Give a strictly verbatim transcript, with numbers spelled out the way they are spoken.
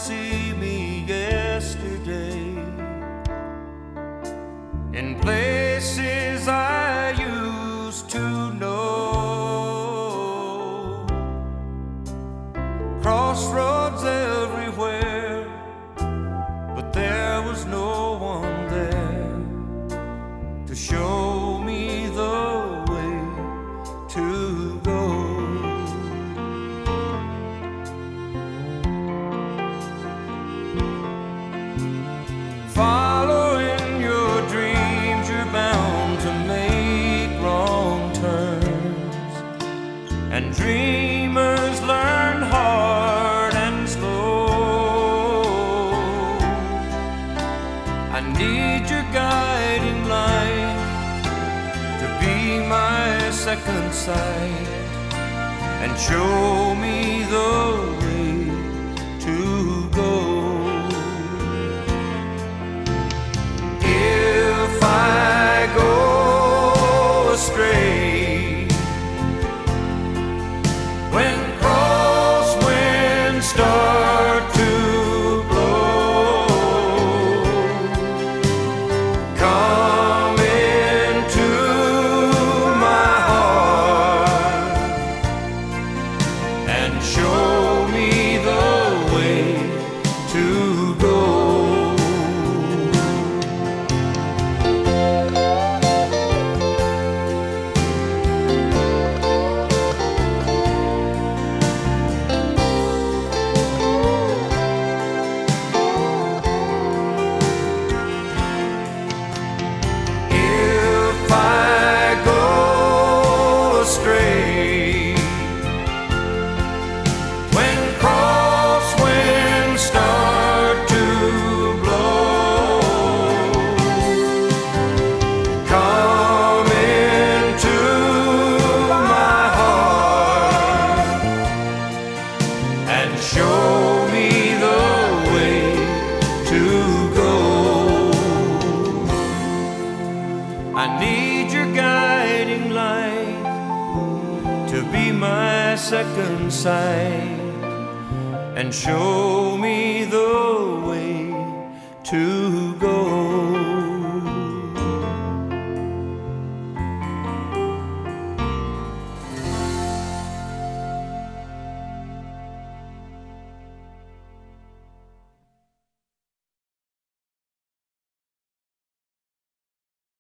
see me yesterday in places I used to know, crossroads everywhere, but there was no one there to show me the way to go. Following your dreams, you're bound to make wrong turns, and dreamers learn hard and slow. I need your guiding light to be my second sight and show me the way to go. If I go astray, when crosswinds start to blow, come into my heart and show me the way to go. When crosswinds start to blow, come into my heart and show me the way to go. I need your guiding light to be my second sight and show me the way to